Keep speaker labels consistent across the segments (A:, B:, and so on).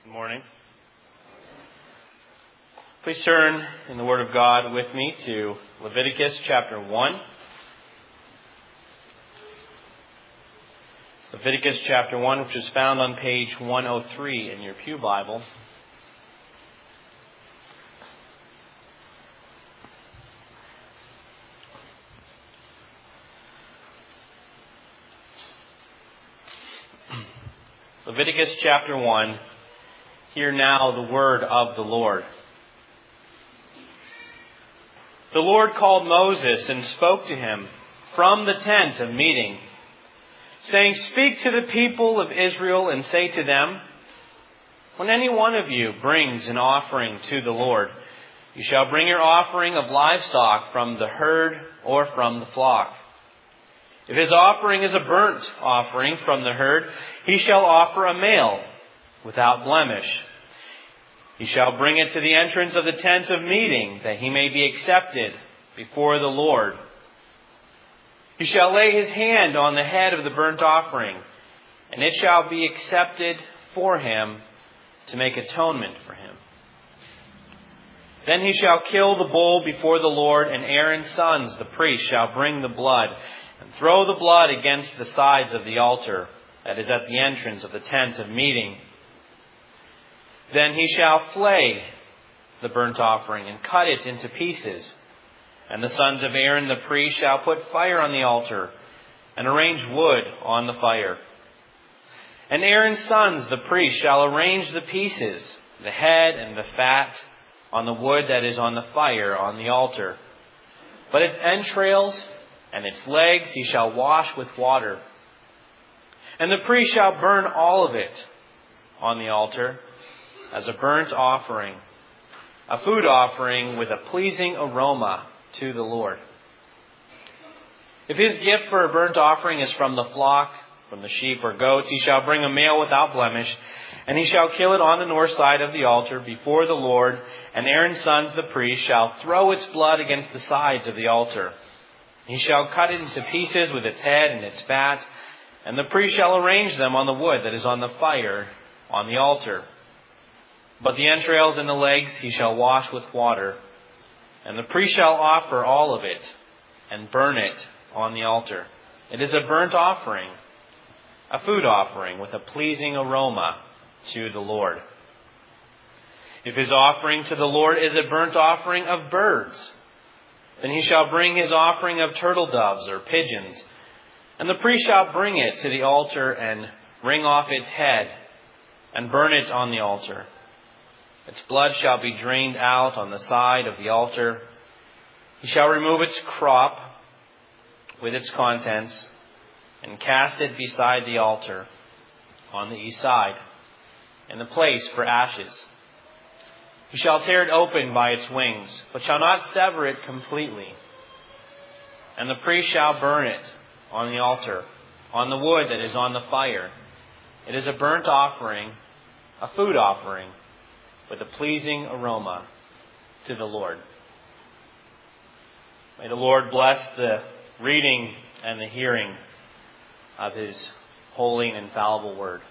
A: Good morning. Please turn in the Word of God with me to Leviticus chapter 1. Leviticus chapter 1, which is found on page 103 in your Pew Bible. Leviticus chapter 1. Hear now the word of the Lord. The Lord called Moses and spoke to him from the tent of meeting, saying, "Speak to the people of Israel and say to them, when any one of you brings an offering to the Lord, you shall bring your offering of livestock from the herd or from the flock. If his offering is a burnt offering from the herd, he shall offer a male without blemish. He shall bring it to the entrance of the tent of meeting, that he may be accepted before the Lord. He shall lay his hand on the head of the burnt offering, and it shall be accepted for him to make atonement for him. Then he shall kill the bull before the Lord, and Aaron's sons, the priests, shall bring the blood, and throw the blood against the sides of the altar that is at the entrance of the tent of meeting. Then he shall flay the burnt offering and cut it into pieces. And the sons of Aaron the priest shall put fire on the altar and arrange wood on the fire. And Aaron's sons the priest shall arrange the pieces, the head and the fat, on the wood that is on the fire on the altar. But its entrails and its legs he shall wash with water. And the priest shall burn all of it on the altar as a burnt offering, a food offering with a pleasing aroma to the Lord. If his gift for a burnt offering is from the flock, from the sheep or goats, he shall bring a male without blemish, and he shall kill it on the north side of the altar before the Lord, and Aaron's sons the priest shall throw its blood against the sides of the altar. He shall cut it into pieces with its head and its fat, and the priest shall arrange them on the wood that is on the fire on the altar. But the entrails and the legs he shall wash with water, and the priest shall offer all of it and burn it on the altar. It is a burnt offering, a food offering with a pleasing aroma to the Lord. If his offering to the Lord is a burnt offering of birds, then he shall bring his offering of turtle doves or pigeons, and the priest shall bring it to the altar and wring off its head and burn it on the altar. Its blood shall be drained out on the side of the altar. He shall remove its crop with its contents and cast it beside the altar on the east side in the place for ashes. He shall tear it open by its wings, but shall not sever it completely. And the priest shall burn it on the altar, on the wood that is on the fire. It is a burnt offering, a food offering, with a pleasing aroma to the Lord. May the Lord bless the reading and the hearing of His holy and infallible word.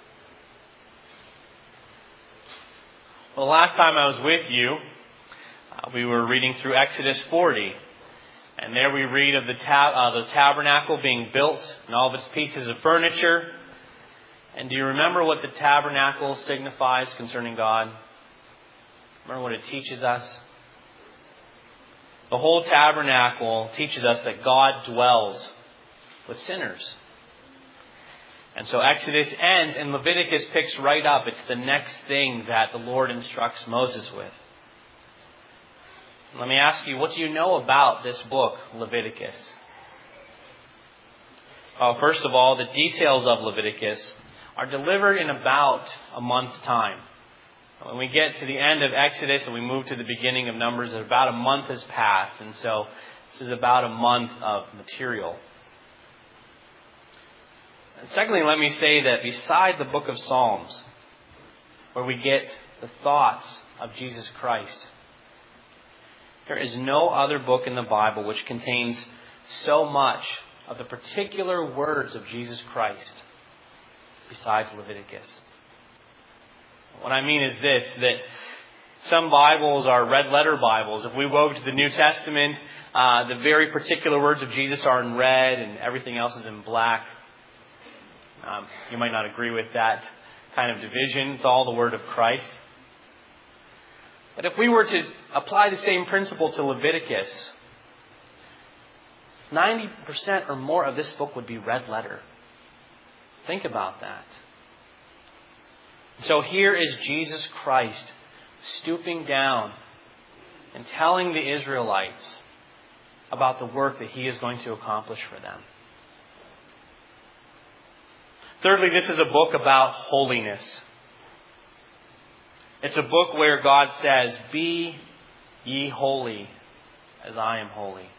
A: Well, the last time I was with you, we were reading through Exodus 40. And there we read of the tabernacle being built and all of its pieces of furniture. And do you remember what the tabernacle signifies concerning God? Remember what it teaches us? The whole tabernacle teaches us that God dwells with sinners. And so Exodus ends and Leviticus picks right up. It's the next thing that the Lord instructs Moses with. Let me ask you, what do you know about this book, Leviticus? First of all, the details of Leviticus are delivered in about a month's time. When we get to the end of Exodus and we move to the beginning of Numbers, about a month has passed. And so this is about a month of material. And secondly, let me say that beside the book of Psalms, where we get the thoughts of Jesus Christ, there is no other book in the Bible which contains so much of the particular words of Jesus Christ besides Leviticus. What I mean is this, that some Bibles are red letter Bibles. If we go to the New Testament, the very particular words of Jesus are in red and everything else is in black. You might not agree with that kind of division. It's all the word of Christ. But if we were to apply the same principle to Leviticus, 90% or more of this book would be red letter. Think about that. So here is Jesus Christ stooping down and telling the Israelites about the work that He is going to accomplish for them. Thirdly, this is a book about holiness. It's a book where God says, "Be ye holy as I am holy."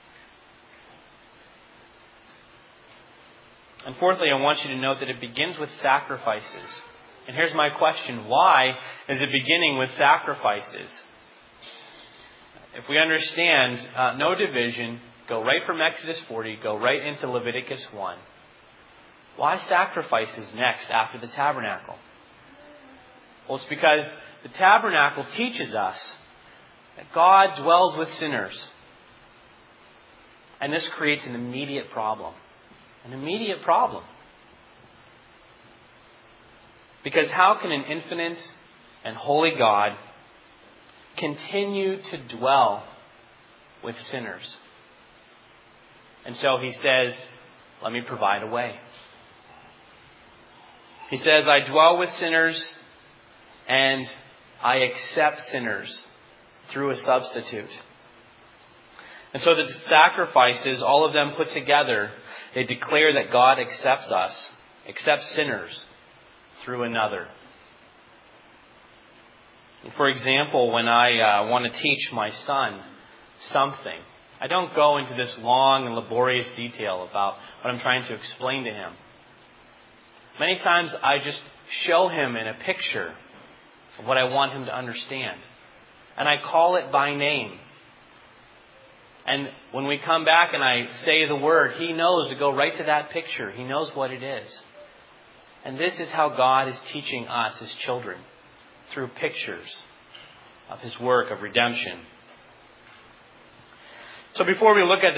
A: And fourthly, I want you to note that it begins with sacrifices. And here's my question. Why is it beginning with sacrifices? If we understand no division, go right from Exodus 40, go right into Leviticus 1. Why sacrifices next after the tabernacle? Well, it's because the tabernacle teaches us that God dwells with sinners. And this creates an immediate problem. An immediate problem. Because how can an infinite and holy God continue to dwell with sinners? And so He says, let me provide a way. He says, I dwell with sinners and I accept sinners through a substitute. And so the sacrifices, all of them put together, they declare that God accepts us, accepts sinners through another. For example, when I want to teach my son something, I don't go into this long and laborious detail about what I'm trying to explain to him. Many times I just show him in a picture of what I want him to understand. And I call it by name. And when we come back and I say the word, he knows to go right to that picture. He knows what it is. And this is how God is teaching us as children, through pictures of His work of redemption. So before we looked at the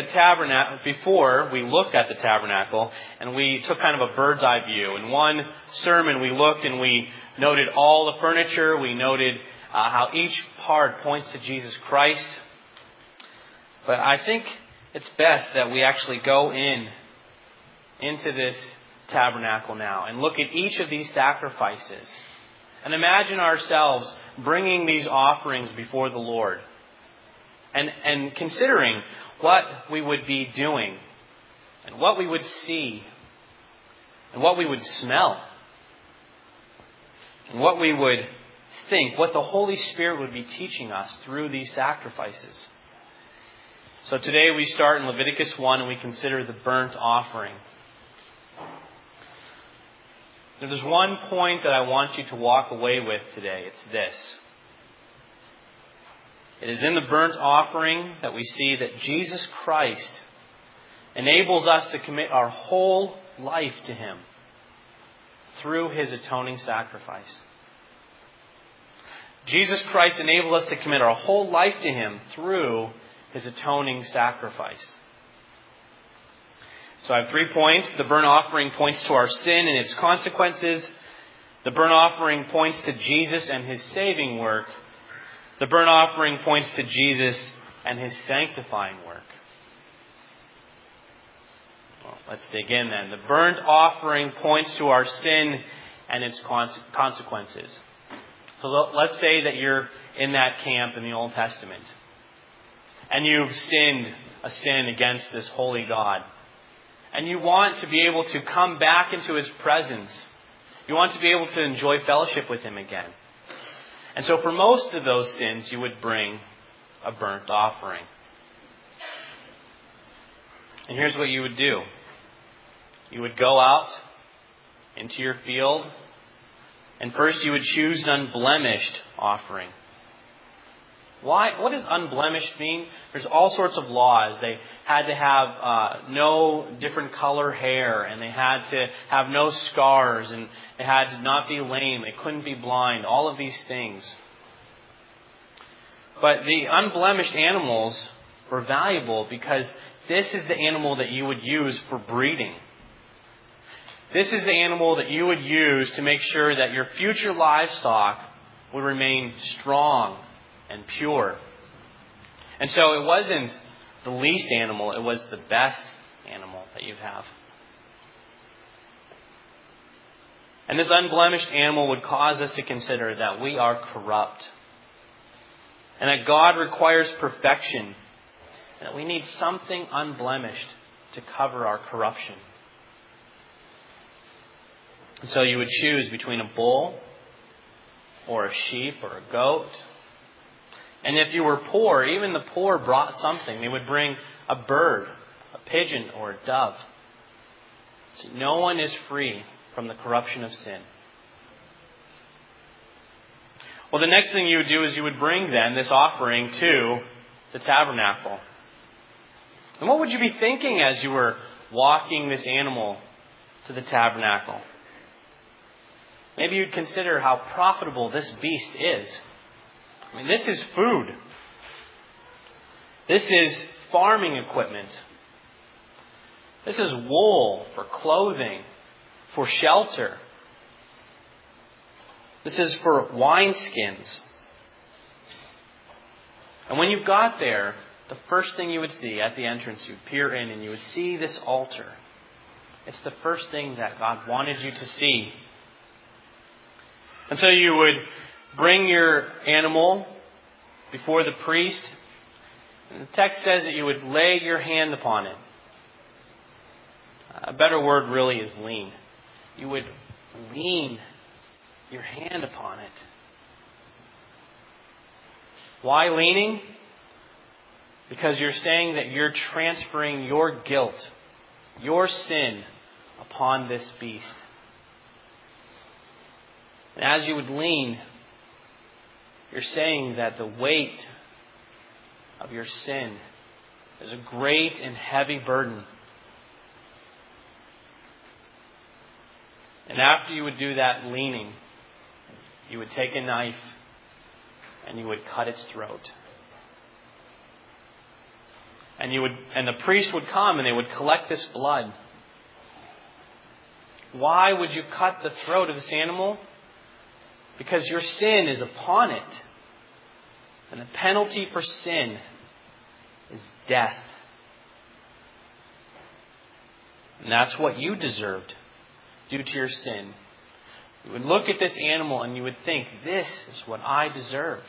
A: tabernacle, and we took kind of a bird's eye view. In one sermon we looked and we noted all the furniture. We noted how each part points to Jesus Christ. But I think it's best that we actually go into this tabernacle now and look at each of these sacrifices. And imagine ourselves bringing these offerings before the Lord. And considering what we would be doing, and what we would see, and what we would smell, and what we would think, what the Holy Spirit would be teaching us through these sacrifices. So today we start in Leviticus 1 and we consider the burnt offering. Now, there's one point that I want you to walk away with today. It's this. It is in the burnt offering that we see that Jesus Christ enables us to commit our whole life to Him through His atoning sacrifice. Jesus Christ enables us to commit our whole life to Him through His atoning sacrifice. So I have 3 points. The burnt offering points to our sin and its consequences. The burnt offering points to Jesus and His saving work. The burnt offering points to Jesus and His sanctifying work. Well, let's dig in then. The burnt offering points to our sin and its consequences. So let's say that you're in that camp in the Old Testament. And you've sinned a sin against this holy God. And you want to be able to come back into His presence. You want to be able to enjoy fellowship with Him again. And so for most of those sins, you would bring a burnt offering. And here's what you would do. You would go out into your field, and first you would choose an unblemished offering. Why? What does unblemished mean? There's all sorts of laws. They had to have no different color hair, and they had to have no scars, and they had to not be lame. They couldn't be blind. All of these things. But the unblemished animals were valuable because this is the animal that you would use for breeding. This is the animal that you would use to make sure that your future livestock would remain strong and pure. And so it wasn't the least animal, it was the best animal that you'd have. And this unblemished animal would cause us to consider that we are corrupt. And that God requires perfection. And that we need something unblemished to cover our corruption. And so you would choose between a bull or a sheep or a goat. And if you were poor, even the poor brought something. They would bring a bird, a pigeon, or a dove. So no one is free from the corruption of sin. Well, the next thing you would do is you would bring then this offering to the tabernacle. And what would you be thinking as you were walking this animal to the tabernacle? Maybe you'd consider how profitable this beast is. I mean, this is food. This is farming equipment. This is wool for clothing, for shelter. This is for wineskins. And when you got there, the first thing you would see at the entrance, you'd peer in and you would see this altar. It's the first thing that God wanted you to see. And so you would bring your animal before the priest. And the text says that you would lay your hand upon it. A better word really is lean. You would lean your hand upon it. Why leaning? Because you're saying that you're transferring your guilt, your sin, upon this beast. And as you would lean, you're saying that the weight of your sin is a great and heavy burden. And after you would do that leaning, you would take a knife and you would cut its throat. And the priest would come and they would collect this blood. Why would you cut the throat of this animal? Because your sin is upon it. And the penalty for sin is death. And that's what you deserved due to your sin. You would look at this animal and you would think, this is what I deserve.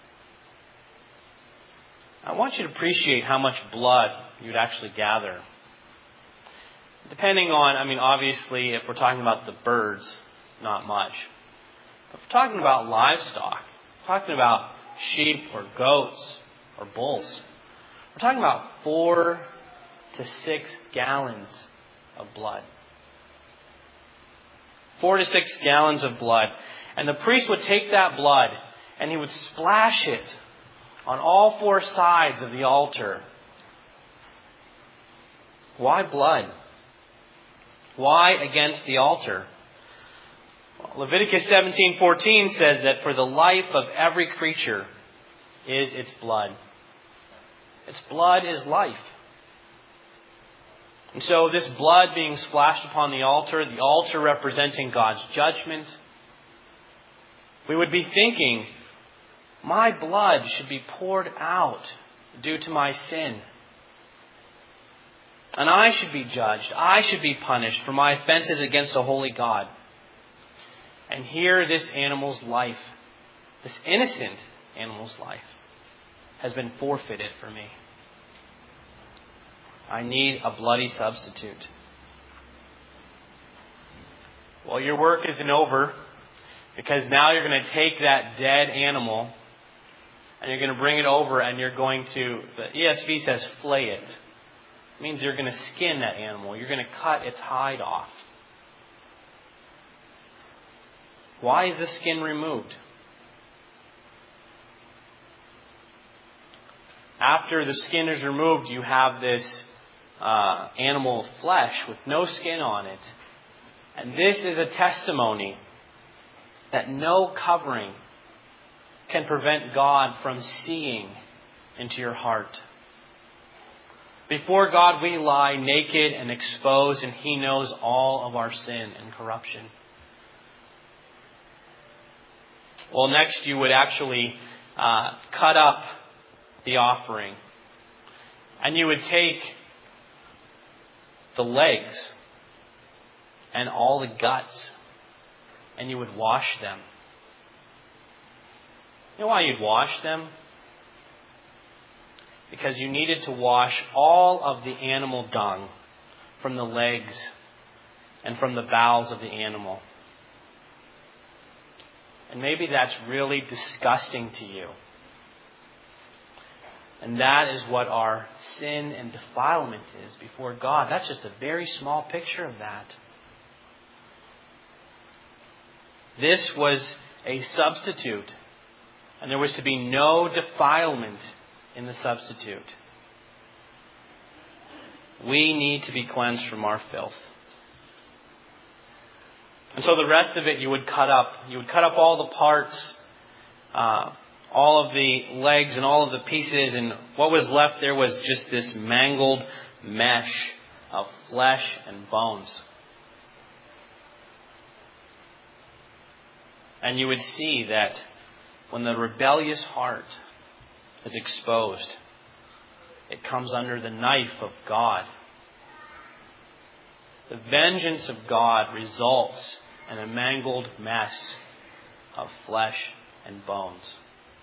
A: I want you to appreciate how much blood you'd actually gather. Depending on, obviously, if we're talking about the birds, not much. But if we're talking about livestock, we're talking about sheep or goats or bulls, we're talking about 4 to 6 gallons of blood. 4 to 6 gallons of blood. And the priest would take that blood and he would splash it on all 4 sides of the altar. Why blood? Why against the altar? Well, Leviticus 17:14 says that for the life of every creature is its blood. Its blood is life. And so this blood being splashed upon the altar representing God's judgment, we would be thinking, my blood should be poured out due to my sin. And I should be judged. I should be punished for my offenses against a holy God. And here this animal's life, this innocent animal's life, has been forfeited for me. I need a bloody substitute. Well, your work isn't over, because now you're going to take that dead animal and you're going to bring it over and you're going to, the ESV says flay it. It means you're going to skin that animal. You're going to cut its hide off. Why is the skin removed? after the skin is removed, you have this animal flesh with no skin on it. And this is a testimony that no covering can prevent God from seeing into your heart. Before God, we lie naked and exposed, and He knows all of our sin and corruption. Well, next you would actually cut up the offering. And you would take the legs and all the guts, and you would wash them. You know why you'd wash them? Because you needed to wash all of the animal dung from the legs and from the bowels of the animal. And maybe that's really disgusting to you. And that is what our sin and defilement is before God. That's just a very small picture of that. This was a substitute, and there was to be no defilement in the substitute. We need to be cleansed from our filth. And so the rest of it you would cut up. You would cut up all the parts, all of the legs and all of the pieces, and what was left there was just this mangled mesh of flesh and bones. And you would see that when the rebellious heart is exposed, it comes under the knife of God. The vengeance of God results in a mangled mess of flesh and bones.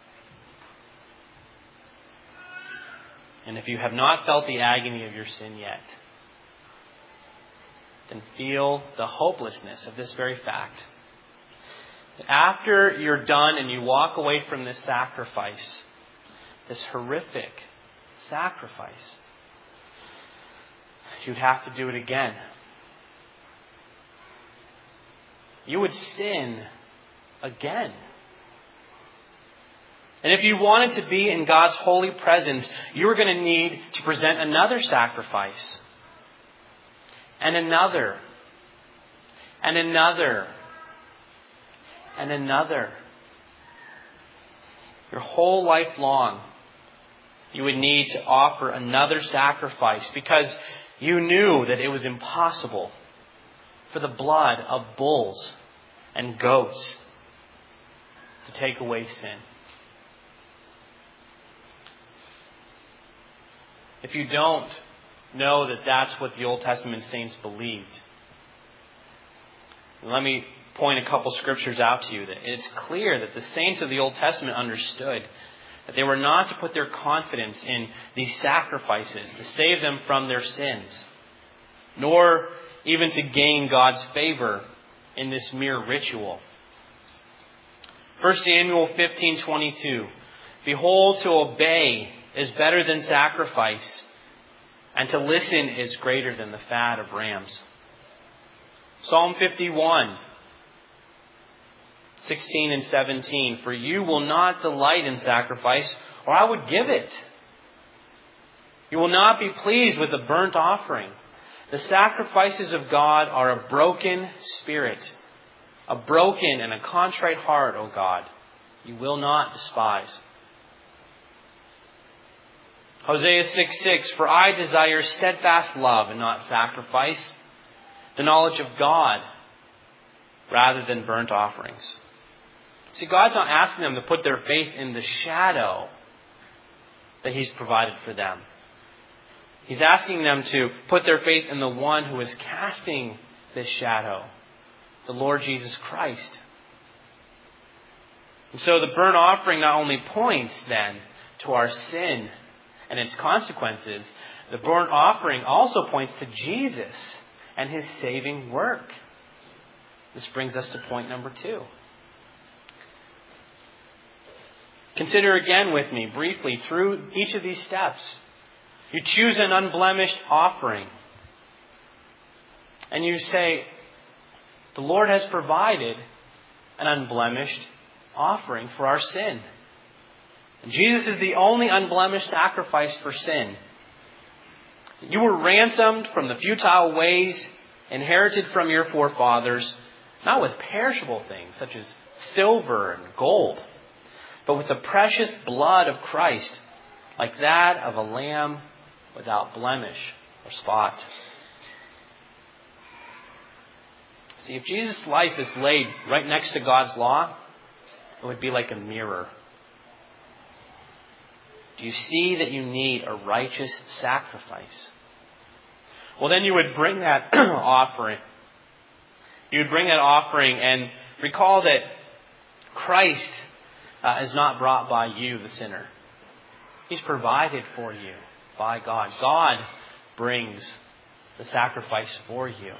A: And if you have not felt the agony of your sin yet, then feel the hopelessness of this very fact. After you're done and you walk away from this sacrifice, this horrific sacrifice, you'd have to do it again. You would sin again. And if you wanted to be in God's holy presence, you were going to need to present another sacrifice. And another. And another. And another. Your whole life long, you would need to offer another sacrifice because you knew that it was impossible for the blood of bulls and goats to take away sin. If you don't know that that's what the Old Testament saints believed, let me point a couple scriptures out to you. That it's clear that the saints of the Old Testament understood that they were not to put their confidence in these sacrifices to save them from their sins, nor even to gain God's favor in this mere ritual. 1 Samuel 15:22. Behold, to obey is better than sacrifice, and to listen is greater than the fat of rams. Psalm 51, 16 and 17. For you will not delight in sacrifice, or I would give it. You will not be pleased with a burnt offering. The sacrifices of God are a broken spirit, a broken and a contrite heart, O God, you will not despise. Hosea 6:6, for I desire steadfast love and not sacrifice, the knowledge of God rather than burnt offerings. See, God's not asking them to put their faith in the shadow that He's provided for them. He's asking them to put their faith in the one who is casting this shadow, the Lord Jesus Christ. And so the burnt offering not only points then to our sin and its consequences, the burnt offering also points to Jesus and His saving work. This brings us to point number 2. Consider again with me briefly through each of these steps. You choose an unblemished offering. And you say, the Lord has provided an unblemished offering for our sin. And Jesus is the only unblemished sacrifice for sin. You were ransomed from the futile ways inherited from your forefathers, not with perishable things such as silver and gold, but with the precious blood of Christ, like that of a lamb without blemish or spot. See, if Jesus' life is laid right next to God's law, it would be like a mirror. Do you see that you need a righteous sacrifice? Well, then you would bring that offering. You would bring that offering and recall that Christ is not brought by you, the sinner. He's provided for you by God. God brings the sacrifice for you.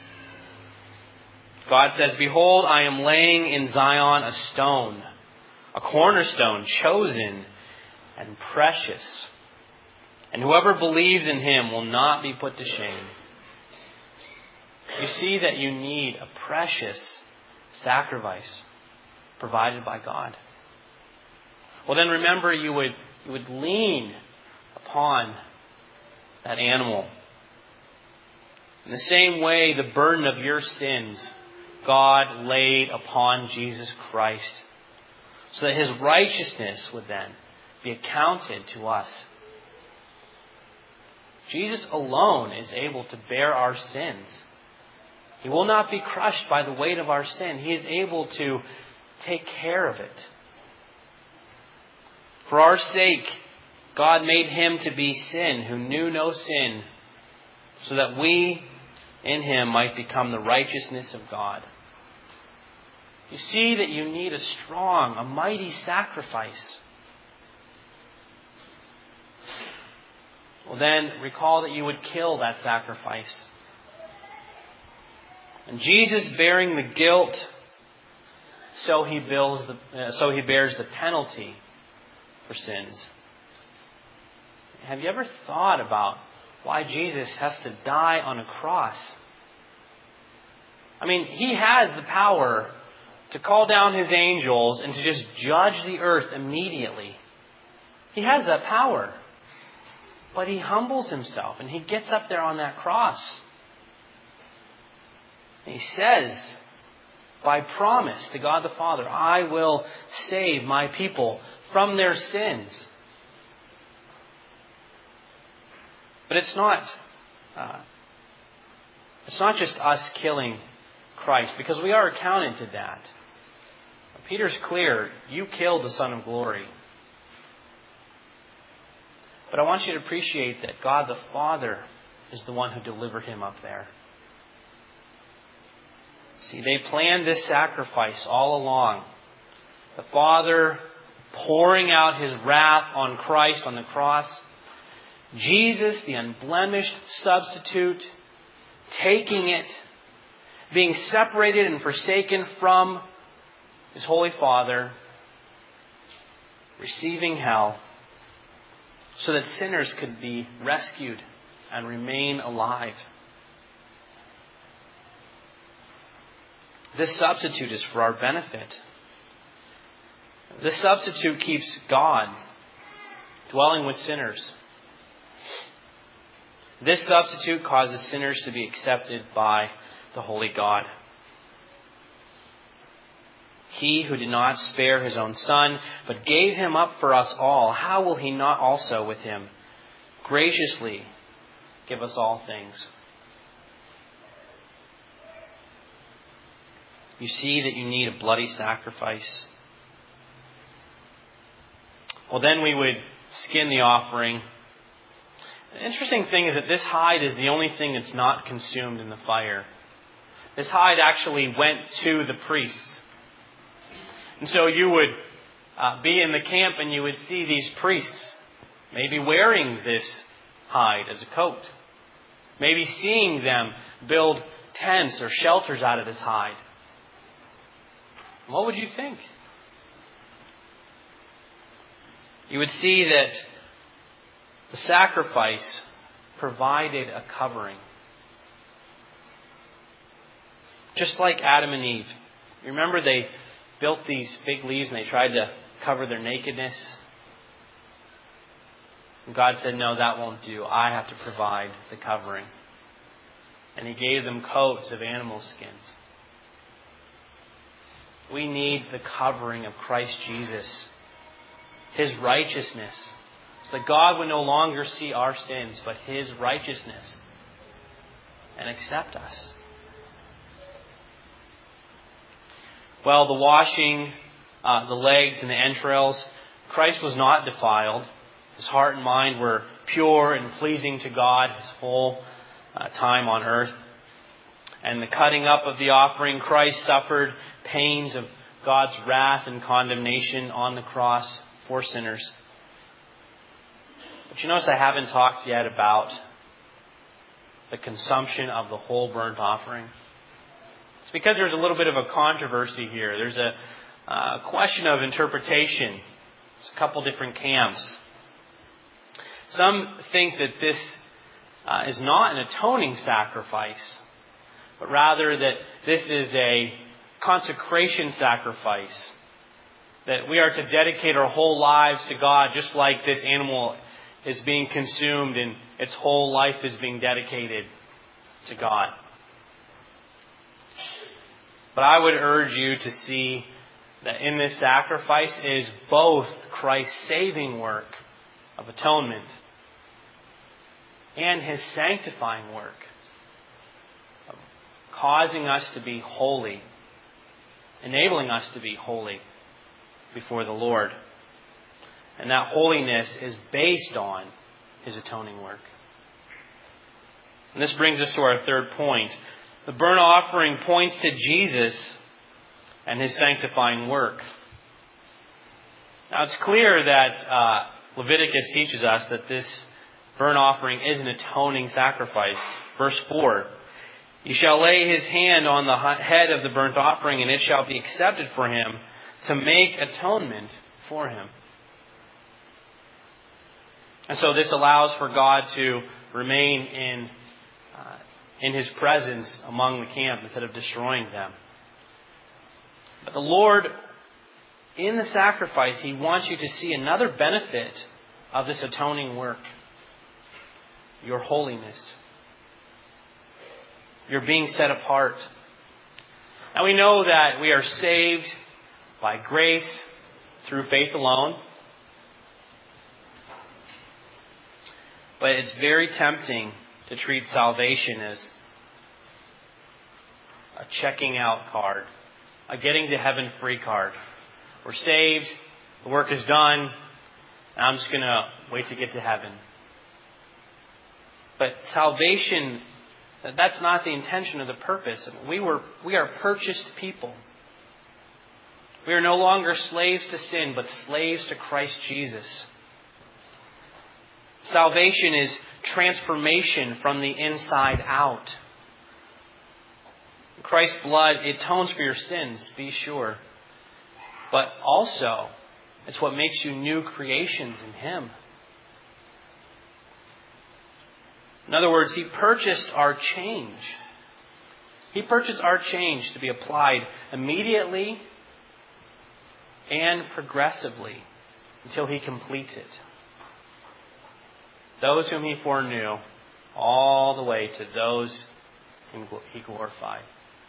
A: God says, "Behold, I am laying in Zion a stone, a cornerstone, chosen and precious. And whoever believes in him will not be put to shame." You see that you need a precious sacrifice provided by God. Well, then remember, you would lean upon that animal. In the same way, the burden of your sins, God laid upon Jesus Christ, so that his righteousness would then be accounted to us. Jesus alone is able to bear our sins. He will not be crushed by the weight of our sin. He is able to take care of it. For our sake, God made him to be sin who knew no sin, so that we in him might become the righteousness of God. You see that you need a strong, a mighty sacrifice. Well, then recall that you would kill that sacrifice. And Jesus, bearing the guilt, so he bears the penalty for sins. Have you ever thought about why Jesus has to die on a cross? I mean, he has the power to call down his angels and to just judge the earth immediately. He has that power. But he humbles himself and he gets up there on that cross. And he says, by promise to God the Father, "I will save my people from their sins." But it's not just us killing Christ, because we are accounted to that. Peter's clear, you killed the Son of Glory. But I want you to appreciate that God the Father is the one who delivered him up there. See, they planned this sacrifice all along. The Father pouring out his wrath on Christ on the cross. Jesus, the unblemished substitute, taking it, being separated and forsaken from his Holy Father, receiving hell, so that sinners could be rescued and remain alive. This substitute is for our benefit. This substitute keeps God dwelling with sinners. This substitute causes sinners to be accepted by the holy God. He who did not spare his own Son, but gave him up for us all, how will he not also with him graciously give us all things? You see that you need a bloody sacrifice. Well, then we would skin the offering. The interesting thing is that this hide is the only thing that's not consumed in the fire. This hide actually went to the priests. And so you would be in the camp and you would see these priests maybe wearing this hide as a coat. Maybe seeing them build tents or shelters out of this hide. What would you think? You would see that the sacrifice provided a covering. Just like Adam and Eve. You remember they built these fig leaves and they tried to cover their nakedness. And God said, no, that won't do. I have to provide the covering. And He gave them coats of animal skins. We need the covering of Christ Jesus, His righteousness, so that God would no longer see our sins, but His righteousness, and accept us. Well, the washing, the legs and the entrails, Christ was not defiled. His heart and mind were pure and pleasing to God His whole time on earth. And the cutting up of the offering, Christ suffered pains of God's wrath and condemnation on the cross for sinners. But you notice I haven't talked yet about the consumption of the whole burnt offering. It's because there's a little bit of a controversy here. There's a question of interpretation. There's a couple different camps. Some think that this is not an atoning sacrifice, but rather that this is a consecration sacrifice. That we are to dedicate our whole lives to God, just like this animal is being consumed and its whole life is being dedicated to God. But I would urge you to see that in this sacrifice is both Christ's saving work of atonement and His sanctifying work of causing us to be holy, enabling us to be holy before the Lord. And that holiness is based on His atoning work. And this brings us to our third point. The burnt offering points to Jesus and His sanctifying work. Now it's clear that Leviticus teaches us that this burnt offering is an atoning sacrifice. Verse 4, "He shall lay his hand on the head of the burnt offering, and it shall be accepted for him to make atonement for him." And so this allows for God to remain in His presence among the camp instead of destroying them. But the Lord, in the sacrifice, He wants you to see another benefit of this atoning work. Your holiness. You're being set apart. Now we know that we are saved by grace through faith alone. But it's very tempting to treat salvation as a checking out card, a getting to heaven free card. We're saved, the work is done, and I'm just going to wait to get to heaven. But salvation, that's not the intention or the purpose. We are purchased people. We are no longer slaves to sin, but slaves to Christ Jesus. Salvation is transformation from the inside out. Christ's blood atones for your sins, be sure. But also, it's what makes you new creations in Him. In other words, He purchased our change. He purchased our change to be applied immediately and progressively until He completes it. Those whom He foreknew, all the way to those whom He glorified.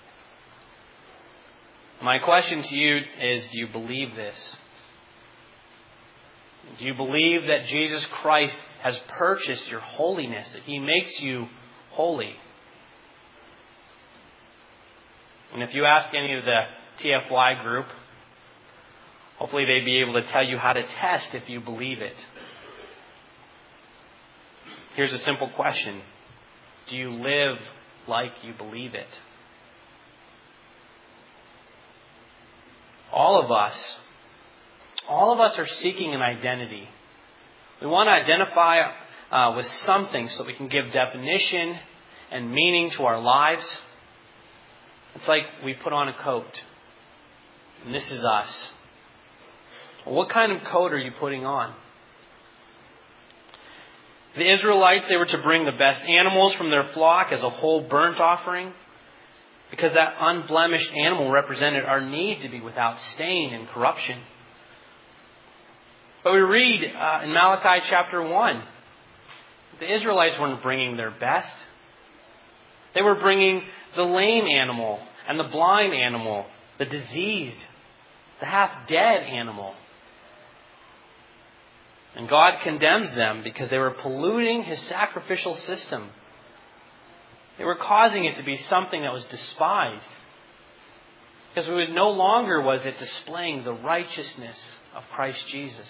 A: My question to you is, do you believe this? Do you believe that Jesus Christ has purchased your holiness, that He makes you holy? And if you ask any of the TFY group, hopefully they'd be able to tell you how to test if you believe it. Here's a simple question. Do you live like you believe it? All of us are seeking an identity. We want to identify with something so we can give definition and meaning to our lives. It's like we put on a coat. And this is us. Well, what kind of coat are you putting on? The Israelites, they were to bring the best animals from their flock as a whole burnt offering, because that unblemished animal represented our need to be without stain and corruption. But we read in Malachi chapter 1, the Israelites weren't bringing their best. They were bringing the lame animal and the blind animal, the diseased, the half-dead animal. And God condemns them because they were polluting His sacrificial system. They were causing it to be something that was despised. Because no longer was it displaying the righteousness of Christ Jesus.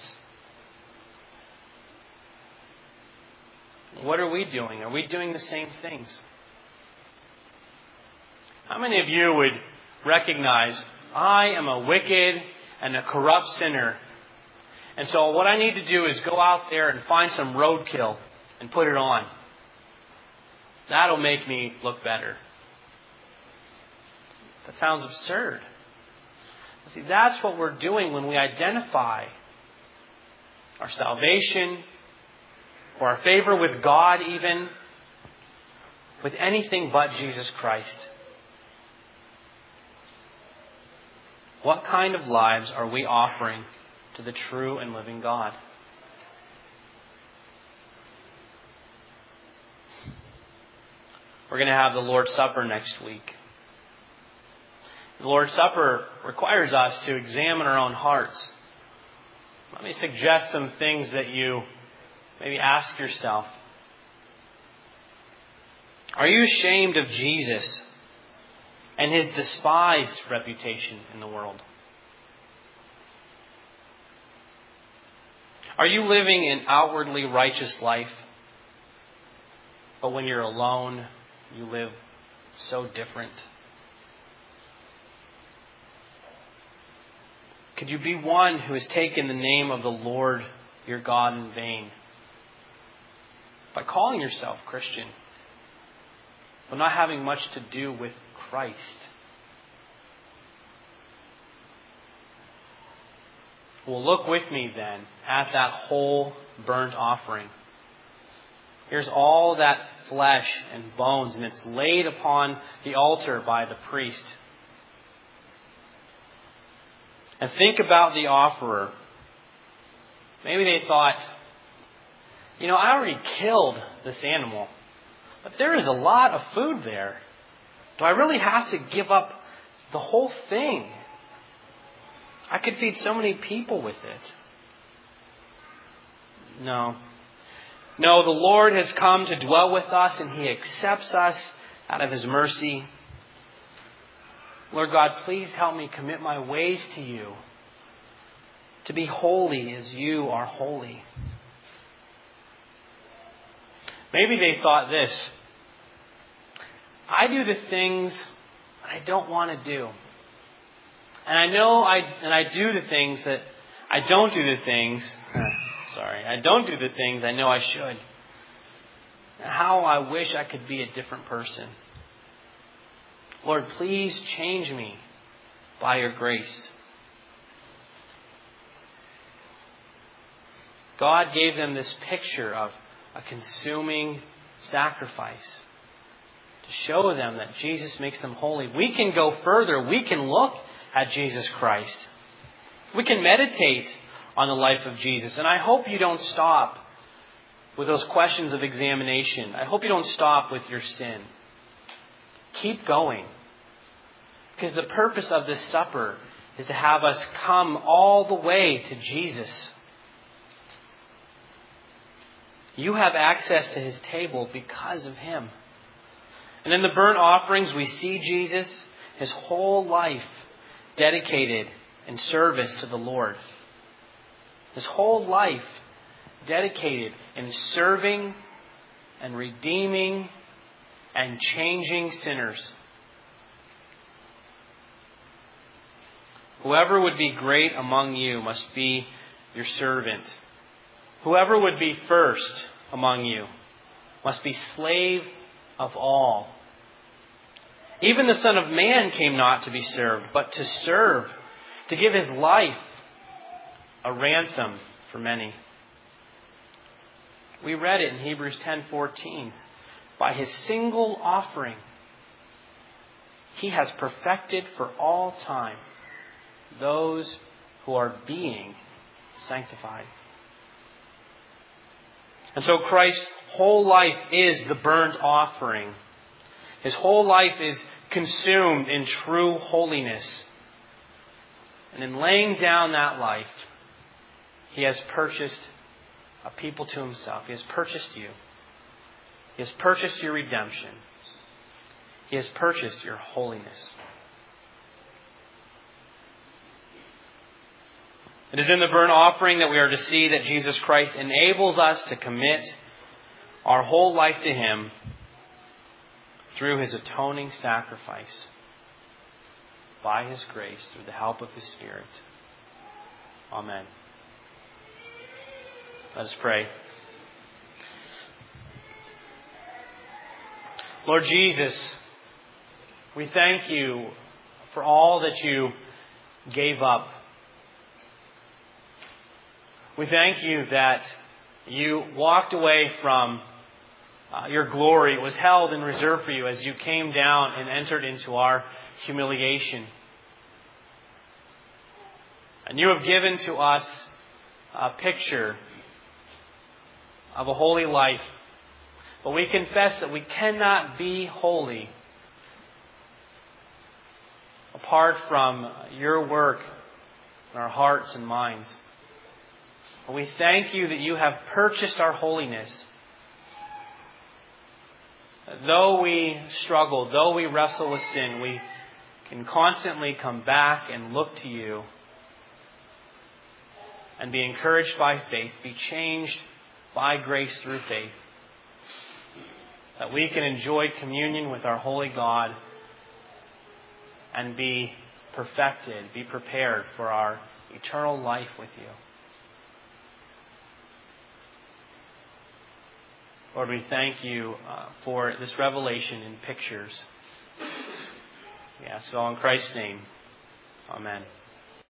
A: What are we doing? Are we doing the same things? How many of you would recognize, I am a wicked and a corrupt sinner, and so what I need to do is go out there and find some roadkill and put it on. That'll make me look better. That sounds absurd. See, that's what we're doing when we identify our salvation or our favor with God even with anything but Jesus Christ. What kind of lives are we offering to the true and living God? We're going to have the Lord's Supper next week. The Lord's Supper requires us to examine our own hearts. Let me suggest some things that you maybe ask yourself. Are you ashamed of Jesus and His despised reputation in the world? Are you living an outwardly righteous life, but when you're alone, you live so different? Could you be one who has taken the name of the Lord your God in vain by calling yourself Christian, but not having much to do with Christ? Well, look with me then at that whole burnt offering. Here's all that flesh and bones, and it's laid upon the altar by the priest. And think about the offerer. Maybe they thought, I already killed this animal, but there is a lot of food there. Do I really have to give up the whole thing? I could feed so many people with it. No, the Lord has come to dwell with us, and He accepts us out of His mercy. Lord God, please help me commit my ways to You, to be holy as You are holy. Maybe they thought this: I do the things that I don't want to do. And I do the things that I don't do the things. I don't do the things I know I should. How I wish I could be a different person. Lord, please change me by Your grace. God gave them this picture of a consuming sacrifice to show them that Jesus makes them holy. We can go further. We can look at Jesus Christ. We can meditate on the life of Jesus. And I hope you don't stop with those questions of examination. I hope you don't stop with your sin. Keep going. Because the purpose of this supper is to have us come all the way to Jesus. You have access to His table because of Him. And in the burnt offerings, we see Jesus, His whole life dedicated in service to the Lord. His whole life dedicated in serving and redeeming and changing sinners. Whoever would be great among you must be your servant. Whoever would be first among you must be slave of all. Even the Son of Man came not to be served, but to serve, to give His life a ransom for many. We read it in Hebrews 10:14. By His single offering, He has perfected for all time those who are being sanctified. And so Christ's whole life is the burnt offering. His whole life is consumed in true holiness. And in laying down that life, He has purchased a people to Himself. He has purchased you. He has purchased your redemption. He has purchased your holiness. It is in the burnt offering that we are to see that Jesus Christ enables us to commit our whole life to Him through His atoning sacrifice, by His grace, through the help of His Spirit. Amen. Let us pray. Lord Jesus, we thank You for all that You gave up. We thank You that You walked away from Your glory. It was held in reserve for You as You came down and entered into our humiliation. And You have given to us a picture of a holy life. But we confess that we cannot be holy apart from Your work in our hearts and minds. And we thank You that You have purchased our holiness. Though we struggle, though we wrestle with sin, we can constantly come back and look to You and be encouraged by faith, be changed by grace through faith, that we can enjoy communion with our holy God and be perfected, be prepared for our eternal life with You. Lord, we thank You for this revelation in pictures. We ask it all in Christ's name. Amen.